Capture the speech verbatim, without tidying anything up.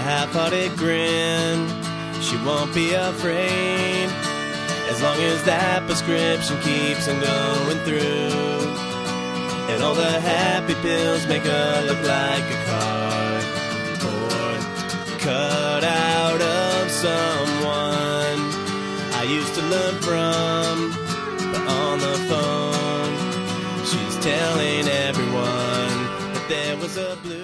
half-hearted grin. She won't be afraid as long as that prescription keeps on going through. And all the happy pills make her look like a cardboard cut out of someone I used to learn from. But on the phone, she's telling everyone that there was a blue